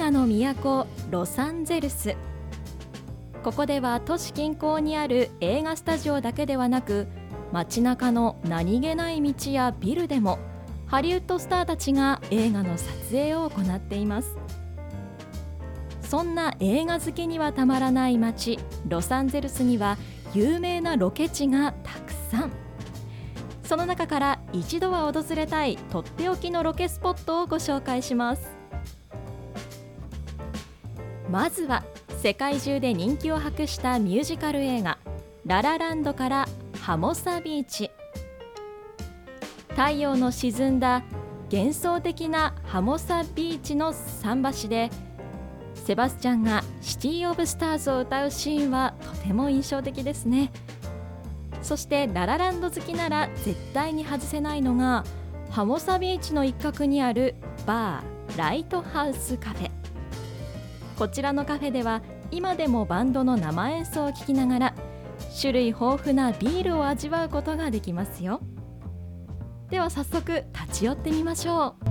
画の都ロサンゼルス。ここでは都市近郊にある映画スタジオだけではなく、街中の何気ない道やビルでもハリウッドスターたちが映画の撮影を行っています。そんな映画好きにはたまらない街ロサンゼルスには有名なロケ地がたくさん。その中から一度は訪れたいとっておきのロケスポットをご紹介します。まずは世界中で人気を博したミュージカル映画ララランドからハモサビーチ。太陽の沈んだ幻想的なハモサビーチの桟橋でセバスチャンがシティオブスターズを歌うシーンはとても印象的ですね。そしてララランド好きなら絶対に外せないのがハモサビーチの一角にあるバーライトハウスカフェ。こちらのカフェでは今でもバンドの生演奏を聴きながら種類豊富なビールを味わうことができますよ。では早速立ち寄ってみましょう。